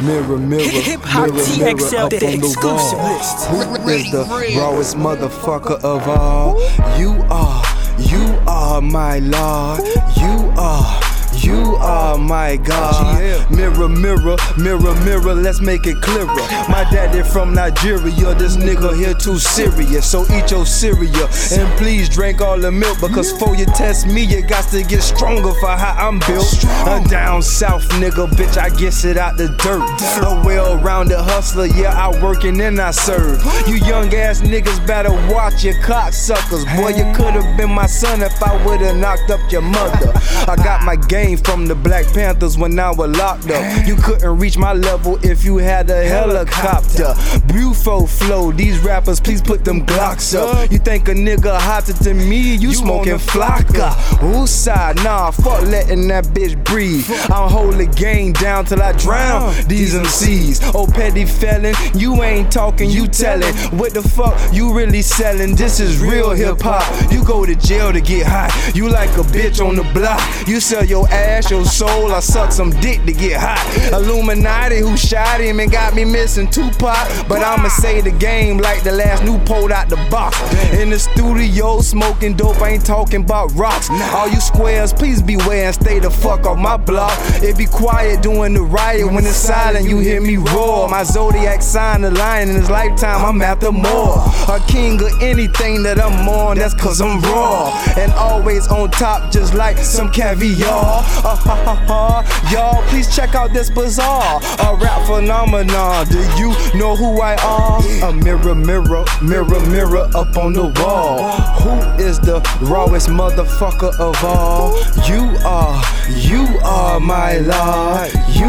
Mirror, mirror, Hip-Hop mirror, TXL, mirror up the on the exclusive wall. list. Who is the rawest motherfucker of all? You are my Lord. You are my God. Mirror, mirror, mirror, mirror, let's make it clearer. My daddy from Nigeria, this nigga here too serious. So eat your cereal and please drink all the milk, because before you test me, you got to get stronger for how I'm built. A down south nigga, bitch, I guess it out the dirt. A well-rounded hustler, yeah, I work and then I serve. You young ass niggas better watch your cocksuckers. Boy, you could've been my son if I would've knocked up your mother. I got my game from the Black Panthers when I was locked up. You couldn't reach my level if you had a helicopter. Bufo flow, these rappers please put them Glocks up. You think a nigga hotter than me, you smoking Flocka. Whose side? Nah, fuck letting that bitch breathe. I'll hold the game down till I drown these MCs. Oh petty felon, you ain't talking, you telling. What the fuck you really selling? This is real hip hop. You go to jail to get hot. You like a bitch on the block. You sell your ass, your soul, I suck some dick to get hot. Illuminati who shot him and got me missing Tupac. But I'ma say the game like the last Newport out the box. In the studio smoking dope, I ain't talking about rocks. All you squares, please beware and stay the fuck off my block. It be quiet during the riot, when it's silent you hear me roar. My zodiac sign a lion, in his lifetime I'm after more. A king of anything that I'm on, that's cause I'm raw. And always on top just like some caviar. Y'all, please check out this bizarre, a rap phenomenon. Do you know who I am? A mirror, mirror, mirror, mirror up on the wall. Who is the rawest motherfucker of all? You are my Lord.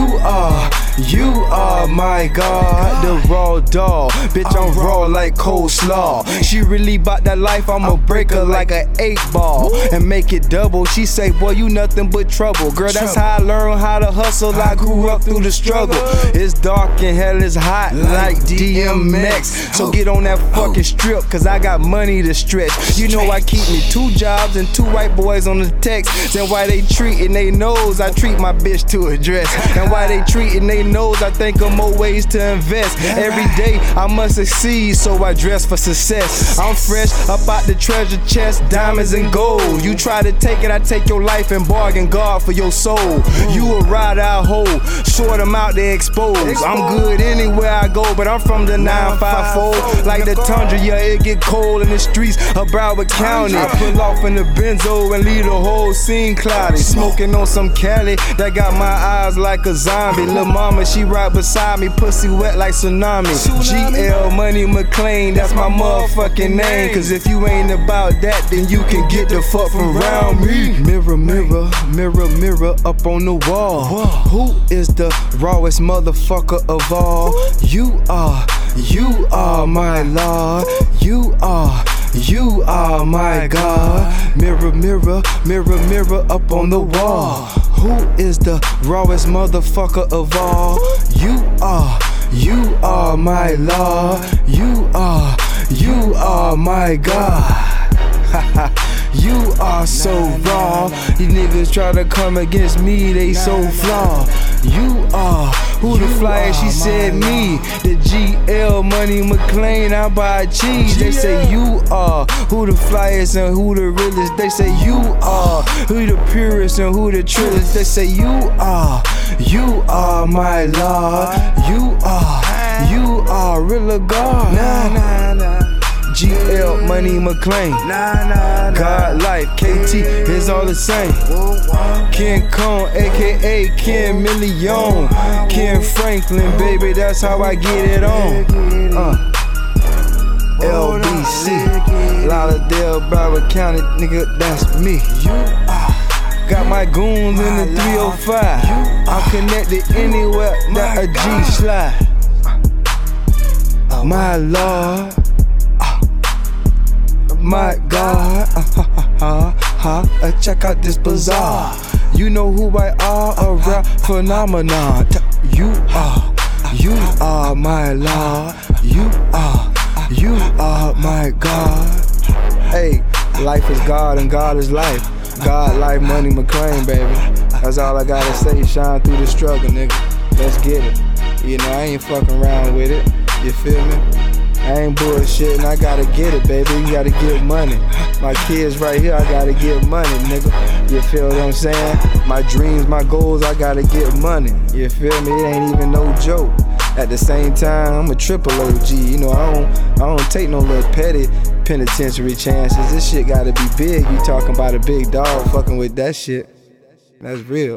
You are my God. The raw dog, bitch, I'm raw like coleslaw. She really bout that life, I'ma break her like an 8-ball and make it double. She say, boy, you nothing but trouble. Girl, that's how I learned how to hustle. I grew up through the struggle. It's dark and hell is hot like DMX. So get on that fucking strip, cause I got money to stretch. You know I keep me 2 jobs and 2 white boys on the text. Then why they treating they nose, I treat my bitch to a dress. And why they treating they nose, I think of more ways to invest. Every day I must succeed, so I dress for success. I'm fresh up out the treasure chest, diamonds and gold. You try to take it, I take your life and bargain guard for your soul. You a ride out hoe, sort them out, they expose. I'm good anywhere I go, but I'm from the 954. Like the tundra, yeah, it get cold in the streets of Broward County. I pull off in the Benzo and leave the whole scene cloudy. Smoking on some Cali that got my eyes like a zombie. Lil' mama, she right beside me, pussy wet like tsunami. GL Money McClain, that's my motherfucking name. Cause if you ain't about that, then you can get the fuck from around me. Mirror, mirror, mirror, mirror up on the wall. Who is the rawest motherfucker of all? You are my Lord. You are my God. Mirror, mirror, mirror, mirror up on the wall. Who is the rawest motherfucker of all? You are my Lord. You are my God. You are so raw. These niggas try to come against me, they so flawed. You are who the flyer, she said me. The GL Money McClain, I buy cheese. They say you are who the flyers and who the realest. They say you are who the purest and who the trillest. They say you are my Lord. You are real God. Nah. GL Money McClain, God Life, KT is all the same. Ken Cone, aka Ken Million, Ken Franklin, baby, that's how I get it on. LBC, Lauderdale, Broward County, nigga, that's me. Got my goons in the 305. I'm connected anywhere that a G slide. My Lord. My God, check out this bazaar. You know who I are, a rap phenomenon. You are my Lord. You are my God. Hey, life is God and God is life. God, life, Money McClain, baby. That's all I gotta say. Shine through the struggle, nigga. Let's get it. You know, I ain't fucking around with it. You feel me? I ain't bullshitting, I gotta get it, baby. You gotta get money. My kids right here, I gotta get money, nigga. You feel what I'm saying? My dreams, my goals, I gotta get money. You feel me? It ain't even no joke. At the same time, I'm a triple OG. You know, I don't take no little petty penitentiary chances. This shit gotta be big. You talking about a big dog fucking with that shit. That's real.